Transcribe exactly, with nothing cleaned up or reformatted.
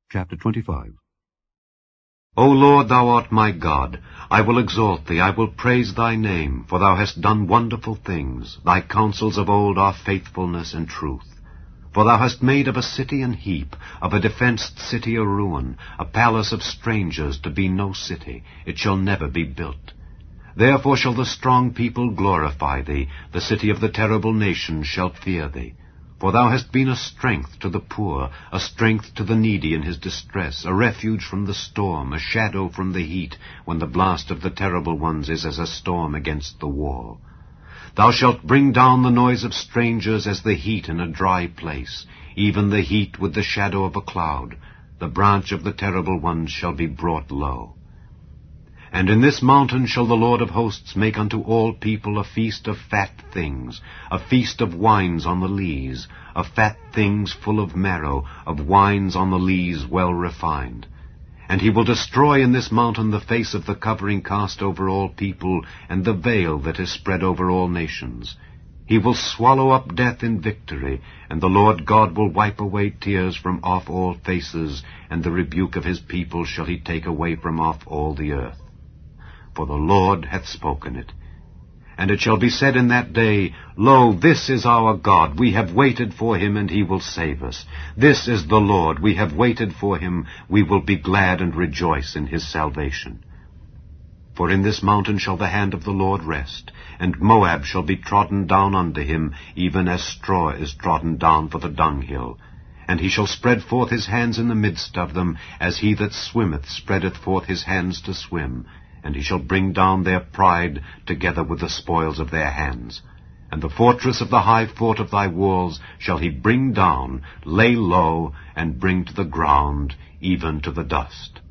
Chapter twenty-five. O Lord, thou art my God. I will exalt thee, I will praise thy name, for thou hast done wonderful things. Thy counsels of old are faithfulness and truth. For thou hast made of a city an heap, of a defenced city a ruin, a palace of strangers to be no city. It shall never be built. Therefore shall the strong people glorify thee, the city of the terrible nations shall fear thee. For thou hast been a strength to the poor, a strength to the needy in his distress, a refuge from the storm, a shadow from the heat, when the blast of the terrible ones is as a storm against the wall. Thou shalt bring down the noise of strangers as the heat in a dry place, even the heat with the shadow of a cloud. The branch of the terrible ones shall be brought low. And in this mountain shall the Lord of hosts make unto all people a feast of fat things, a feast of wines on the lees, of fat things full of marrow, of wines on the lees well refined. And he will destroy in this mountain the face of the covering cast over all people, and the veil that is spread over all nations. He will swallow up death in victory, and the Lord God will wipe away tears from off all faces, and the rebuke of his people shall he take away from off all the earth. For the Lord hath spoken it. And it shall be said in that day, Lo, this is our God, we have waited for him, and he will save us. This is the Lord, we have waited for him, we will be glad and rejoice in his salvation. For in this mountain shall the hand of the Lord rest, and Moab shall be trodden down under him, even as straw is trodden down for the dunghill. And he shall spread forth his hands in the midst of them, as he that swimmeth spreadeth forth his hands to swim. And he shall bring down their pride together with the spoils of their hands. And the fortress of the high fort of thy walls shall he bring down, lay low, and bring to the ground, even to the dust.